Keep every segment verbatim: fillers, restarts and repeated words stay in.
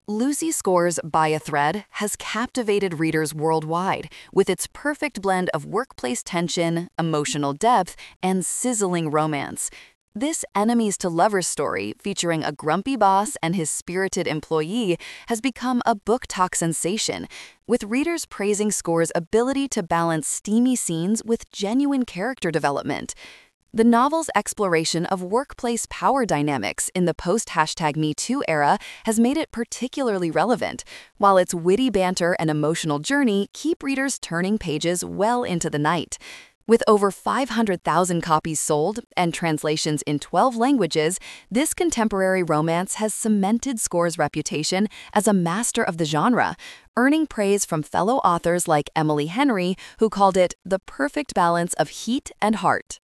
Lucy Score's By a Thread has captivated readers worldwide with its perfect blend of workplace tension, emotional depth, and sizzling romance. This enemies to lovers story, featuring a grumpy boss and his spirited employee, has become a book talk sensation, with readers praising Score's ability to balance steamy scenes with genuine character development. The novel's exploration of workplace power dynamics in the post-hashtag Me Too era has made it particularly relevant, while its witty banter and emotional journey keep readers turning pages well into the night. With over five hundred thousand copies sold and translations in twelve languages, this contemporary romance has cemented Score's reputation as a master of the genre, earning praise from fellow authors like Emily Henry, who called it the perfect balance of heat and heart.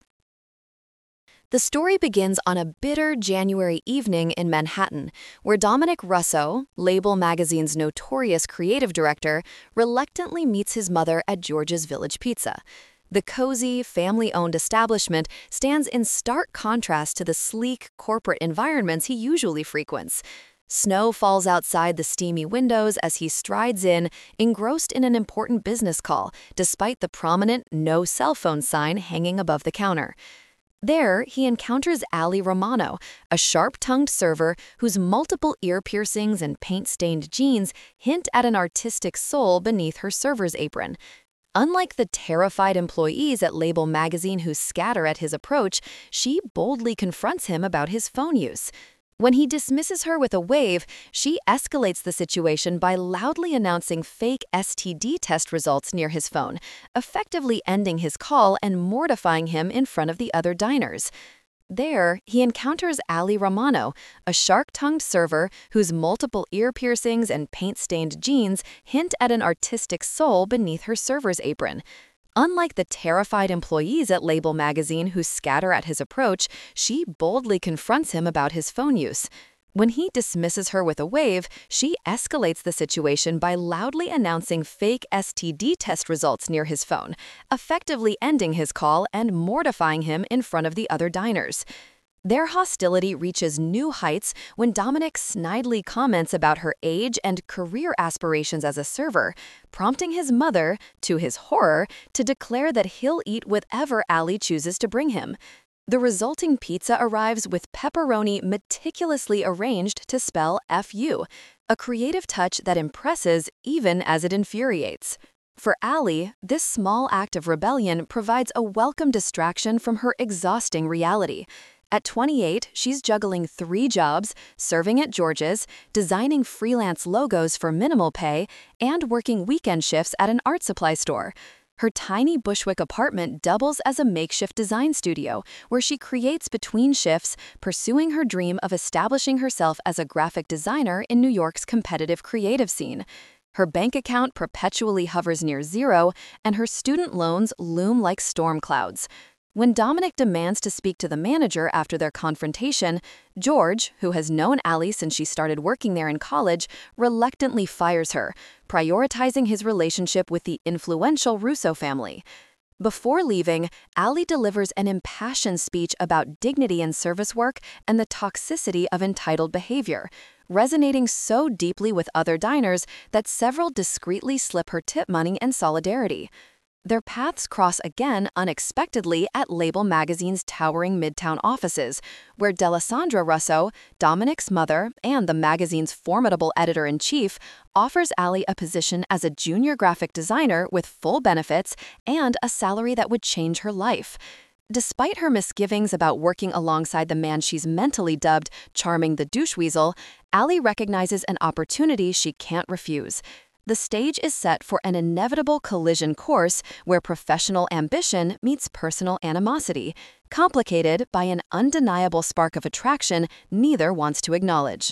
The story begins on a bitter January evening in Manhattan, where Dominic Russo, Label Magazine's notorious creative director, reluctantly meets his mother at George's Village Pizza. The cozy, family-owned establishment stands in stark contrast to the sleek, corporate environments he usually frequents. Snow falls outside the steamy windows as he strides in, engrossed in an important business call, despite the prominent no cell phone sign hanging above the counter. There, he encounters Ali Romano, a sharp-tongued server whose multiple ear piercings and paint-stained jeans hint at an artistic soul beneath her server's apron. Unlike the terrified employees at Label Magazine who scatter at his approach, she boldly confronts him about his phone use. When he dismisses her with a wave, she escalates the situation by loudly announcing fake S T D test results near his phone, effectively ending his call and mortifying him in front of the other diners. There, he encounters Ali Romano, a shark-tongued server whose multiple ear piercings and paint-stained jeans hint at an artistic soul beneath her server's apron. Unlike the terrified employees at Label Magazine who scatter at his approach, she boldly confronts him about his phone use. When he dismisses her with a wave, she escalates the situation by loudly announcing fake S T D test results near his phone, effectively ending his call and mortifying him in front of the other diners. Their hostility reaches new heights when Dominic snidely comments about her age and career aspirations as a server, prompting his mother, to his horror, to declare that he'll eat whatever Ali chooses to bring him. The resulting pizza arrives with pepperoni meticulously arranged to spell F U, a creative touch that impresses even as it infuriates. For Ali, this small act of rebellion provides a welcome distraction from her exhausting reality. At twenty-eight, she's juggling three jobs, serving at George's, designing freelance logos for minimal pay, and working weekend shifts at an art supply store. Her tiny Bushwick apartment doubles as a makeshift design studio, where she creates between shifts, pursuing her dream of establishing herself as a graphic designer in New York's competitive creative scene. Her bank account perpetually hovers near zero, and her student loans loom like storm clouds. When Dominic demands to speak to the manager after their confrontation, George, who has known Ali since she started working there in college, reluctantly fires her, prioritizing his relationship with the influential Russo family. Before leaving, Ali delivers an impassioned speech about dignity in service work and the toxicity of entitled behavior, resonating so deeply with other diners that several discreetly slip her tip money and solidarity. Their paths cross again unexpectedly at Label Magazine's towering Midtown offices, where Delisandra Russo, Dominic's mother and the magazine's formidable editor-in-chief, offers Ali a position as a junior graphic designer with full benefits and a salary that would change her life. Despite her misgivings about working alongside the man she's mentally dubbed Charming the Douche Weasel, Ali recognizes an opportunity she can't refuse. The stage is set for an inevitable collision course where professional ambition meets personal animosity, complicated by an undeniable spark of attraction neither wants to acknowledge.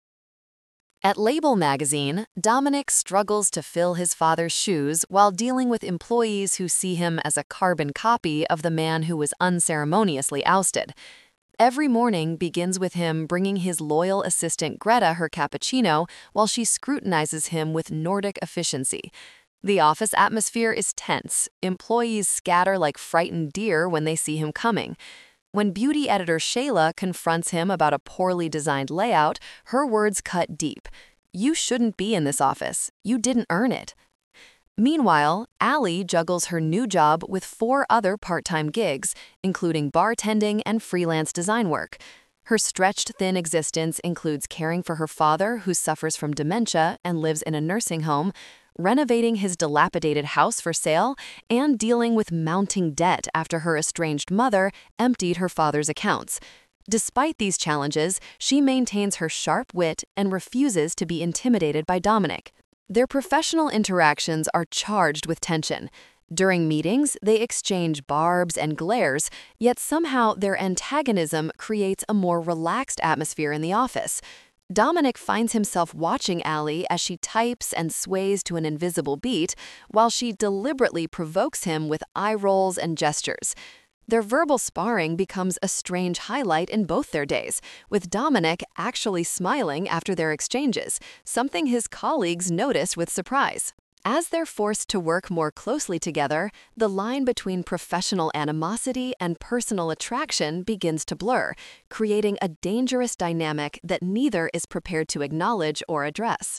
At Label Magazine, Dominic struggles to fill his father's shoes while dealing with employees who see him as a carbon copy of the man who was unceremoniously ousted. Every morning begins with him bringing his loyal assistant Greta her cappuccino while she scrutinizes him with Nordic efficiency. The office atmosphere is tense. Employees scatter like frightened deer when they see him coming. When beauty editor Shayla confronts him about a poorly designed layout, her words cut deep. "You shouldn't be in this office. You didn't earn it." Meanwhile, Allie juggles her new job with four other part-time gigs, including bartending and freelance design work. Her stretched thin existence includes caring for her father, who suffers from dementia and lives in a nursing home, renovating his dilapidated house for sale, and dealing with mounting debt after her estranged mother emptied her father's accounts. Despite these challenges, she maintains her sharp wit and refuses to be intimidated by Dominic. Their professional interactions are charged with tension. During meetings, they exchange barbs and glares, yet somehow their antagonism creates a more relaxed atmosphere in the office. Dominic finds himself watching Allie as she types and sways to an invisible beat, while she deliberately provokes him with eye rolls and gestures. Their verbal sparring becomes a strange highlight in both their days, with Dominic actually smiling after their exchanges, something his colleagues notice with surprise. As they're forced to work more closely together, the line between professional animosity and personal attraction begins to blur, creating a dangerous dynamic that neither is prepared to acknowledge or address.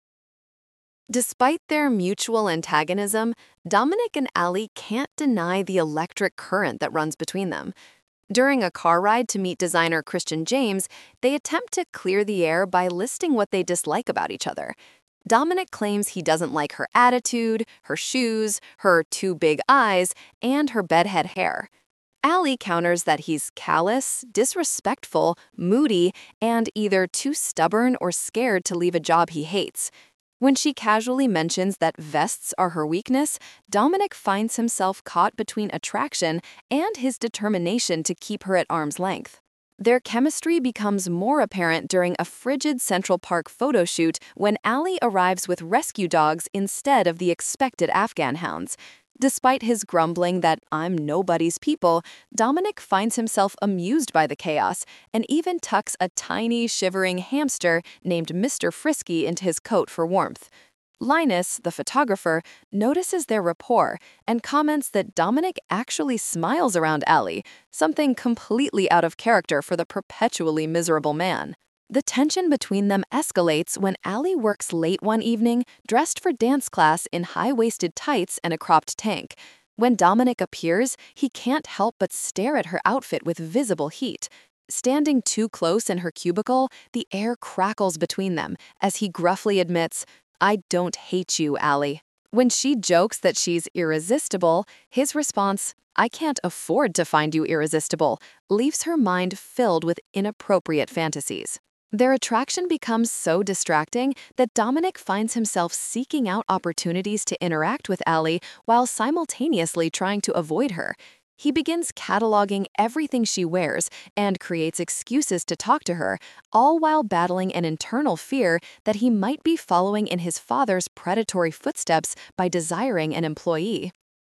Despite their mutual antagonism, Dominic and Allie can't deny the electric current that runs between them. During a car ride to meet designer Christian James, they attempt to clear the air by listing what they dislike about each other. Dominic claims he doesn't like her attitude, her shoes, her too big eyes, and her bedhead hair. Allie counters that he's callous, disrespectful, moody, and either too stubborn or scared to leave a job he hates. When she casually mentions that vests are her weakness, Dominic finds himself caught between attraction and his determination to keep her at arm's length. Their chemistry becomes more apparent during a frigid Central Park photo shoot when Allie arrives with rescue dogs instead of the expected Afghan hounds. Despite his grumbling that "I'm nobody's people," Dominic finds himself amused by the chaos and even tucks a tiny, shivering hamster named Mister Frisky into his coat for warmth. Linus, the photographer, notices their rapport and comments that Dominic actually smiles around Allie, something completely out of character for the perpetually miserable man. The tension between them escalates when Allie works late one evening, dressed for dance class in high-waisted tights and a cropped tank. When Dominic appears, he can't help but stare at her outfit with visible heat. Standing too close in her cubicle, the air crackles between them as he gruffly admits, "I don't hate you, Allie." When she jokes that she's irresistible, his response, "I can't afford to find you irresistible," leaves her mind filled with inappropriate fantasies. Their attraction becomes so distracting that Dominic finds himself seeking out opportunities to interact with Allie while simultaneously trying to avoid her. He begins cataloging everything she wears and creates excuses to talk to her, all while battling an internal fear that he might be following in his father's predatory footsteps by desiring an employee.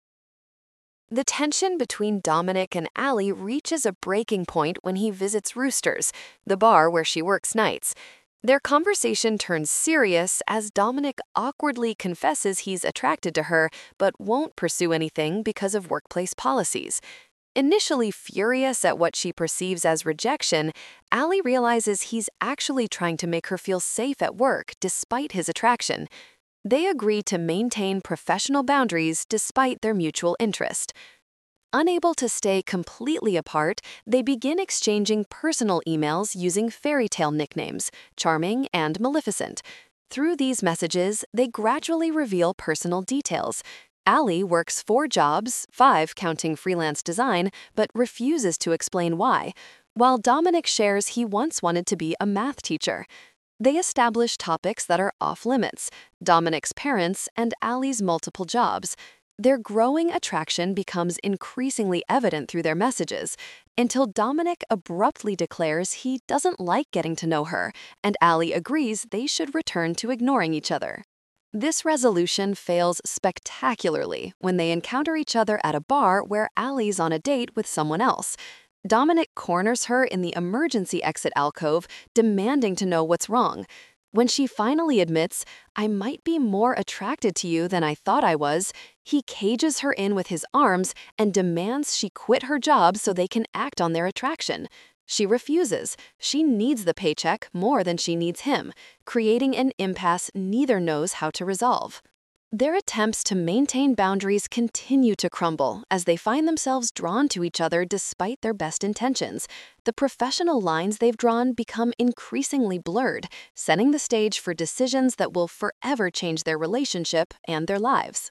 The tension between Dominic and Allie reaches a breaking point when he visits Roosters, the bar where she works nights. Their conversation turns serious as Dominic awkwardly confesses he's attracted to her but won't pursue anything because of workplace policies. Initially furious at what she perceives as rejection, Allie realizes he's actually trying to make her feel safe at work despite his attraction. They agree to maintain professional boundaries despite their mutual interest. Unable to stay completely apart, they begin exchanging personal emails using fairy tale nicknames, Charming and Maleficent. Through these messages, they gradually reveal personal details. Allie works four jobs, five counting freelance design, but refuses to explain why, while Dominic shares he once wanted to be a math teacher. They establish topics that are off-limits, Dominic's parents and Allie's multiple jobs. Their growing attraction becomes increasingly evident through their messages, until Dominic abruptly declares he doesn't like getting to know her, and Allie agrees they should return to ignoring each other. This resolution fails spectacularly when they encounter each other at a bar where Allie's on a date with someone else. Dominic corners her in the emergency exit alcove, demanding to know what's wrong. When she finally admits, "I might be more attracted to you than I thought I was," he cages her in with his arms and demands she quit her job so they can act on their attraction. She refuses. She needs the paycheck more than she needs him, creating an impasse neither knows how to resolve. Their attempts to maintain boundaries continue to crumble as they find themselves drawn to each other despite their best intentions. The professional lines they've drawn become increasingly blurred, setting the stage for decisions that will forever change their relationship and their lives.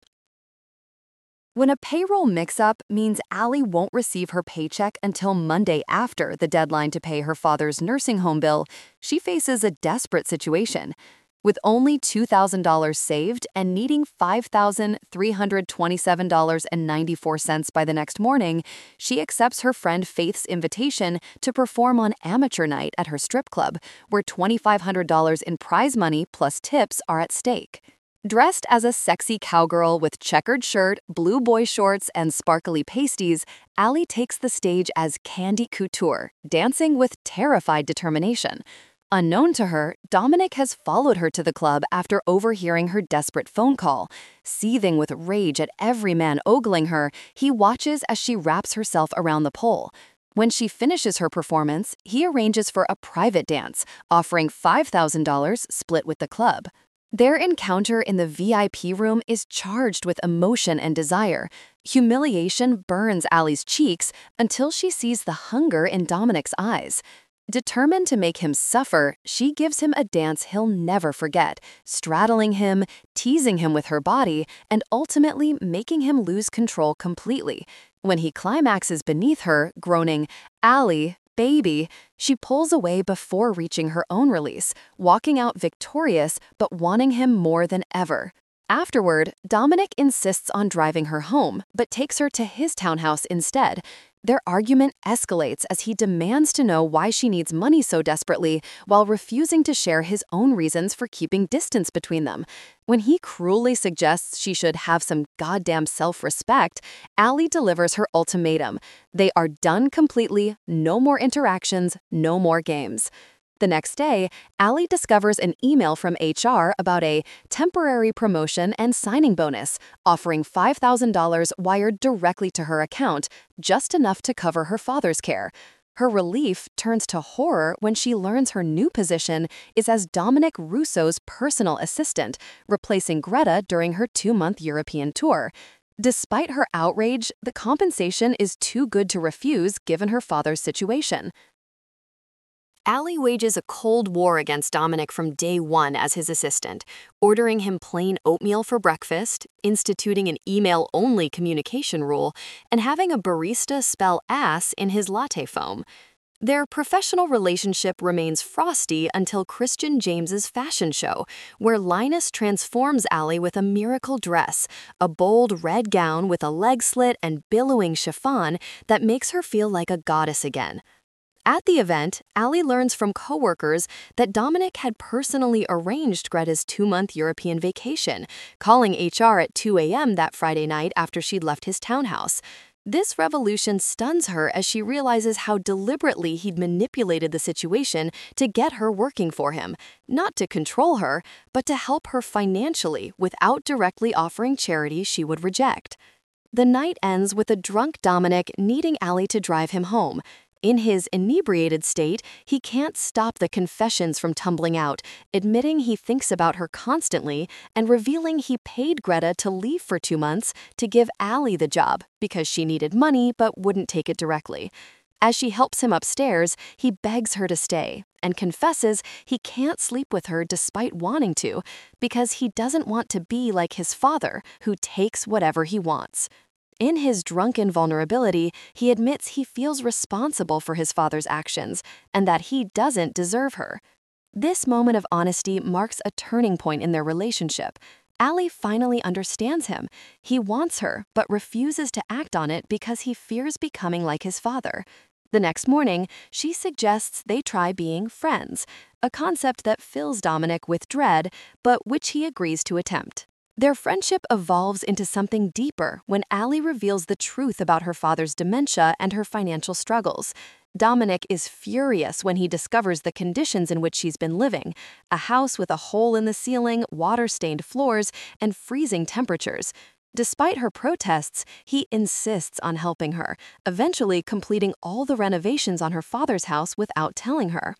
When a payroll mix-up means Allie won't receive her paycheck until Monday after the deadline to pay her father's nursing home bill, she faces a desperate situation. With only two thousand dollars saved and needing five thousand three hundred twenty-seven dollars and ninety-four cents by the next morning, she accepts her friend Faith's invitation to perform on amateur night at her strip club, where twenty-five hundred dollars in prize money plus tips are at stake. Dressed as a sexy cowgirl with checkered shirt, blue boy shorts, and sparkly pasties, Allie takes the stage as Candy Couture, dancing with terrified determination. Unknown to her, Dominic has followed her to the club after overhearing her desperate phone call. Seething with rage at every man ogling her, he watches as she wraps herself around the pole. When she finishes her performance, he arranges for a private dance, offering five thousand dollars split with the club. Their encounter in the V I P room is charged with emotion and desire. Humiliation burns Allie's cheeks until she sees the hunger in Dominic's eyes. Determined to make him suffer, she gives him a dance he'll never forget, straddling him, teasing him with her body, and ultimately making him lose control completely. When he climaxes beneath her, groaning, "Allie, baby," she pulls away before reaching her own release, walking out victorious but wanting him more than ever. Afterward, Dominic insists on driving her home, but takes her to his townhouse instead. Their argument escalates as he demands to know why she needs money so desperately, while refusing to share his own reasons for keeping distance between them. When he cruelly suggests she should have some goddamn self-respect, Allie delivers her ultimatum. They are done completely, no more interactions, no more games. The next day, Allie discovers an email from H R about a temporary promotion and signing bonus, offering five thousand dollars wired directly to her account, just enough to cover her father's care. Her relief turns to horror when she learns her new position is as Dominic Russo's personal assistant, replacing Greta during her two-month European tour. Despite her outrage, the compensation is too good to refuse given her father's situation. Allie wages a cold war against Dominic from day one as his assistant, ordering him plain oatmeal for breakfast, instituting an email-only communication rule, and having a barista spell ass in his latte foam. Their professional relationship remains frosty until Christian James's fashion show, where Linus transforms Allie with a miracle dress, a bold red gown with a leg slit and billowing chiffon that makes her feel like a goddess again. At the event, Allie learns from coworkers that Dominic had personally arranged Greta's two-month European vacation, calling H R at two a m that Friday night after she'd left his townhouse. This revolution stuns her as she realizes how deliberately he'd manipulated the situation to get her working for him, not to control her, but to help her financially without directly offering charity she would reject. The night ends with a drunk Dominic needing Allie to drive him home. In his inebriated state, he can't stop the confessions from tumbling out, admitting he thinks about her constantly and revealing he paid Greta to leave for two months to give Allie the job because she needed money but wouldn't take it directly. As she helps him upstairs, he begs her to stay and confesses he can't sleep with her despite wanting to because he doesn't want to be like his father, who takes whatever he wants. In his drunken vulnerability, he admits he feels responsible for his father's actions and that he doesn't deserve her. This moment of honesty marks a turning point in their relationship. Allie finally understands him. He wants her, but refuses to act on it because he fears becoming like his father. The next morning, she suggests they try being friends, a concept that fills Dominic with dread, but which he agrees to attempt. Their friendship evolves into something deeper when Allie reveals the truth about her father's dementia and her financial struggles. Dominic is furious when he discovers the conditions in which she's been living, a house with a hole in the ceiling, water-stained floors, and freezing temperatures. Despite her protests, he insists on helping her, eventually completing all the renovations on her father's house without telling her.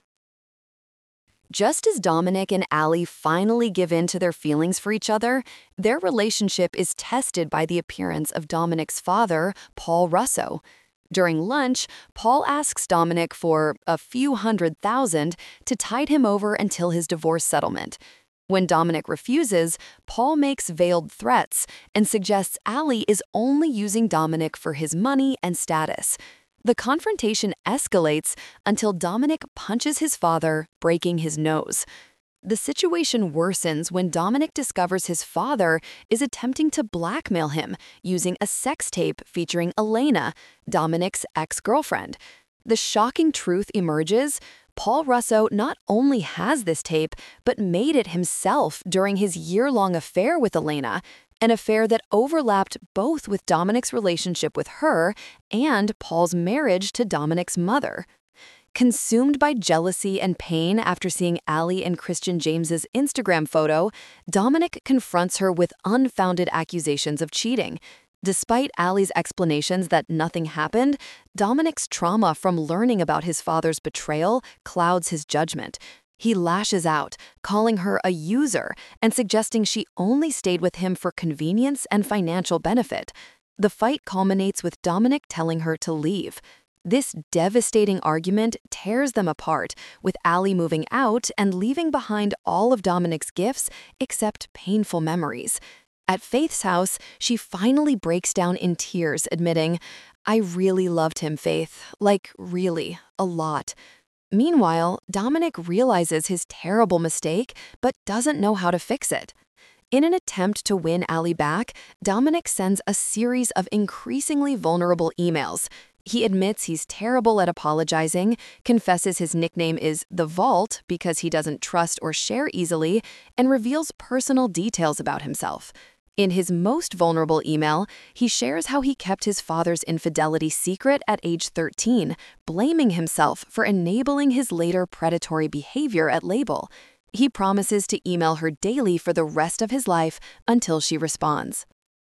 Just as Dominic and Allie finally give in to their feelings for each other, their relationship is tested by the appearance of Dominic's father, Paul Russo. During lunch, Paul asks Dominic for a few hundred thousand to tide him over until his divorce settlement. When Dominic refuses, Paul makes veiled threats and suggests Allie is only using Dominic for his money and status. The confrontation escalates until Dominic punches his father, breaking his nose. The situation worsens when Dominic discovers his father is attempting to blackmail him using a sex tape featuring Elena, Dominic's ex-girlfriend. The shocking truth emerges: Paul Russo not only has this tape, but made it himself during his year-long affair with Elena, an affair that overlapped both with Dominic's relationship with her and Paul's marriage to Dominic's mother. Consumed by jealousy and pain after seeing Allie and Christian James's Instagram photo, Dominic confronts her with unfounded accusations of cheating. Despite Allie's explanations that nothing happened, Dominic's trauma from learning about his father's betrayal clouds his judgment. He lashes out, calling her a user and suggesting she only stayed with him for convenience and financial benefit. The fight culminates with Dominic telling her to leave. This devastating argument tears them apart, with Allie moving out and leaving behind all of Dominic's gifts except painful memories. At Faith's house, she finally breaks down in tears, admitting, "I really loved him, Faith. Like, really, a lot." Meanwhile, Dominic realizes his terrible mistake, but doesn't know how to fix it. In an attempt to win Allie back, Dominic sends a series of increasingly vulnerable emails. He admits he's terrible at apologizing, confesses his nickname is The Vault because he doesn't trust or share easily, and reveals personal details about himself. In his most vulnerable email, he shares how he kept his father's infidelity secret at age thirteen, blaming himself for enabling his later predatory behavior at Label. He promises to email her daily for the rest of his life until she responds.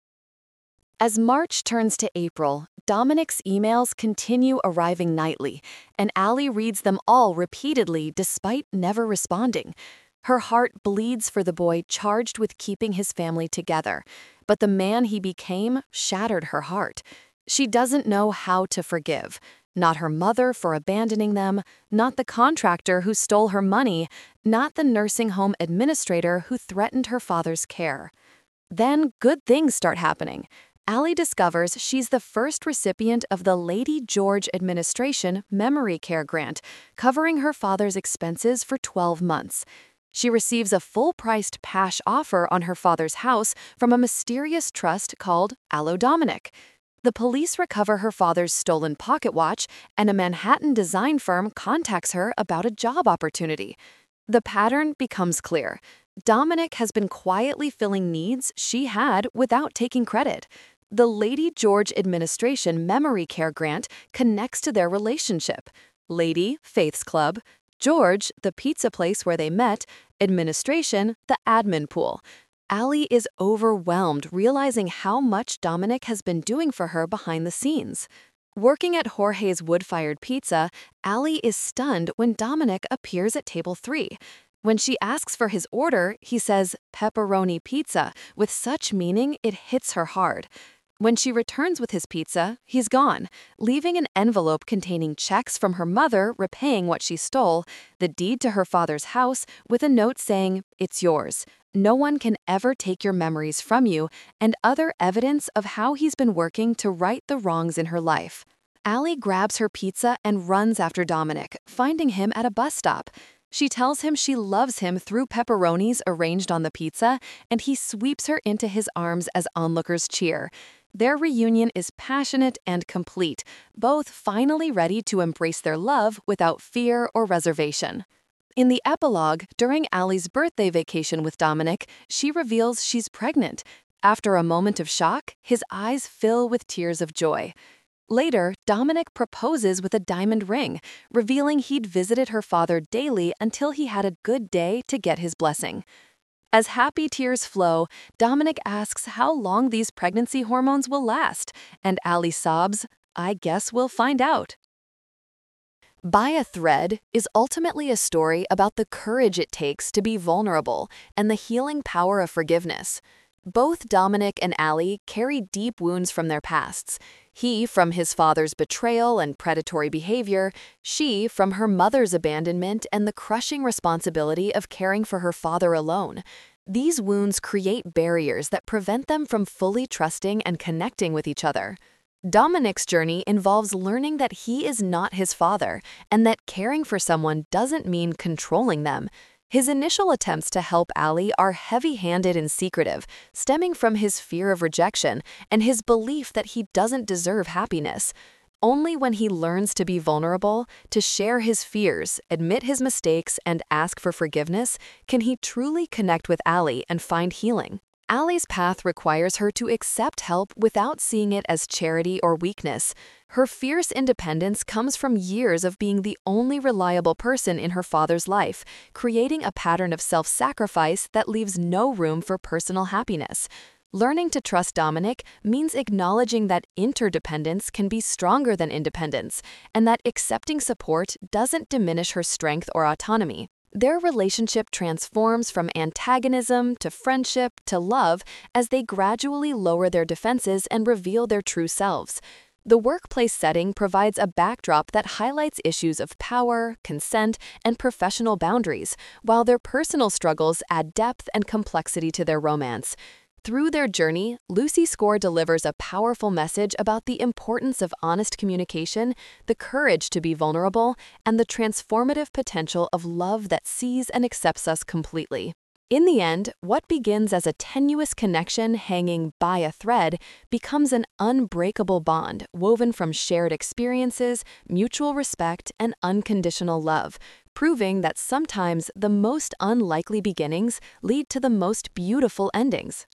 As March turns to April, Dominic's emails continue arriving nightly, and Allie reads them all repeatedly despite never responding. Her heart bleeds for the boy charged with keeping his family together, but the man he became shattered her heart. She doesn't know how to forgive. Not her mother for abandoning them, not the contractor who stole her money, not the nursing home administrator who threatened her father's care. Then good things start happening. Allie discovers she's the first recipient of the Lady George Administration Memory Care Grant, covering her father's expenses for twelve months. She receives a full-priced cash offer on her father's house from a mysterious trust called Allo Dominic. The police recover her father's stolen pocket watch, and a Manhattan design firm contacts her about a job opportunity. The pattern becomes clear. Dominic has been quietly filling needs she had without taking credit. The Lady George Administration Memory Care Grant connects to their relationship. Lady, Faith's club; George, the pizza place where they met; administration, the admin pool. Allie is overwhelmed, realizing how much Dominic has been doing for her behind the scenes. Working at Jorge's Wood-Fired Pizza, Allie is stunned when Dominic appears at table three. When she asks for his order, he says pepperoni pizza with such meaning it hits her hard. When she returns with his pizza, he's gone, leaving an envelope containing checks from her mother repaying what she stole, the deed to her father's house with a note saying, "It's yours. No one can ever take your memories from you," and other evidence of how he's been working to right the wrongs in her life. Allie grabs her pizza and runs after Dominic, finding him at a bus stop. She tells him she loves him through pepperonis arranged on the pizza, and he sweeps her into his arms as onlookers cheer. Their reunion is passionate and complete, both finally ready to embrace their love without fear or reservation. In the epilogue, during Allie's birthday vacation with Dominic, she reveals she's pregnant. After a moment of shock, his eyes fill with tears of joy. Later, Dominic proposes with a diamond ring, revealing he'd visited her father daily until he had a good day to get his blessing. As happy tears flow, Dominic asks how long these pregnancy hormones will last, and Ally sobs, "I guess we'll find out." By a Thread is ultimately a story about the courage it takes to be vulnerable and the healing power of forgiveness. Both Dominic and Ally carry deep wounds from their pasts. He from his father's betrayal and predatory behavior, she from her mother's abandonment and the crushing responsibility of caring for her father alone. These wounds create barriers that prevent them from fully trusting and connecting with each other. Dominic's journey involves learning that he is not his father and that caring for someone doesn't mean controlling them. His initial attempts to help Ally are heavy-handed and secretive, stemming from his fear of rejection and his belief that he doesn't deserve happiness. Only when he learns to be vulnerable, to share his fears, admit his mistakes, and ask for forgiveness, can he truly connect with Ally and find healing. Ally's path requires her to accept help without seeing it as charity or weakness. Her fierce independence comes from years of being the only reliable person in her father's life, creating a pattern of self-sacrifice that leaves no room for personal happiness. Learning to trust Dominic means acknowledging that interdependence can be stronger than independence, and that accepting support doesn't diminish her strength or autonomy. Their relationship transforms from antagonism to friendship to love as they gradually lower their defenses and reveal their true selves. The workplace setting provides a backdrop that highlights issues of power, consent, and professional boundaries, while their personal struggles add depth and complexity to their romance. Through their journey, Lucy Score delivers a powerful message about the importance of honest communication, the courage to be vulnerable, and the transformative potential of love that sees and accepts us completely. In the end, what begins as a tenuous connection hanging by a thread becomes an unbreakable bond woven from shared experiences, mutual respect, and unconditional love, proving that sometimes the most unlikely beginnings lead to the most beautiful endings.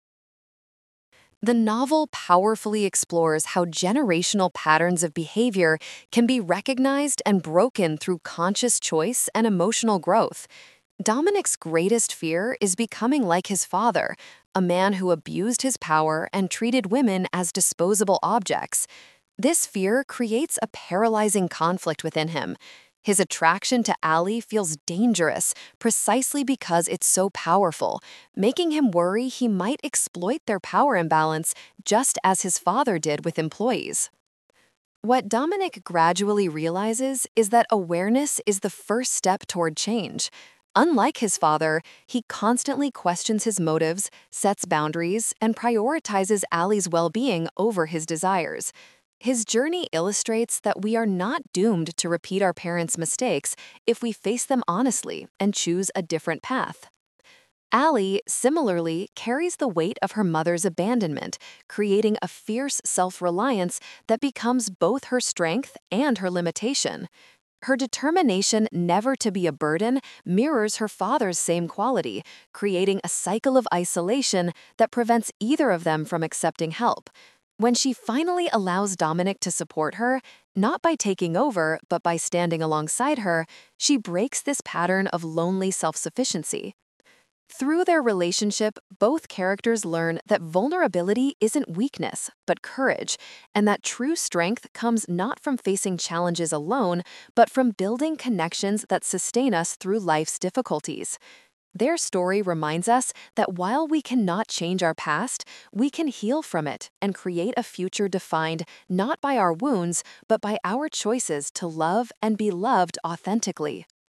The novel powerfully explores how generational patterns of behavior can be recognized and broken through conscious choice and emotional growth. Dominic's greatest fear is becoming like his father, a man who abused his power and treated women as disposable objects. This fear creates a paralyzing conflict within him. His attraction to Ally feels dangerous precisely because it's so powerful, making him worry he might exploit their power imbalance just as his father did with employees. What Dominic gradually realizes is that awareness is the first step toward change. Unlike his father, he constantly questions his motives, sets boundaries, and prioritizes Ally's well-being over his desires. His journey illustrates that we are not doomed to repeat our parents' mistakes if we face them honestly and choose a different path. Ally, similarly, carries the weight of her mother's abandonment, creating a fierce self-reliance that becomes both her strength and her limitation. Her determination never to be a burden mirrors her father's same quality, creating a cycle of isolation that prevents either of them from accepting help. When she finally allows Dominic to support her, not by taking over, but by standing alongside her, she breaks this pattern of lonely self-sufficiency. Through their relationship, both characters learn that vulnerability isn't weakness, but courage, and that true strength comes not from facing challenges alone, but from building connections that sustain us through life's difficulties. Their story reminds us that while we cannot change our past, we can heal from it and create a future defined not by our wounds, but by our choices to love and be loved authentically.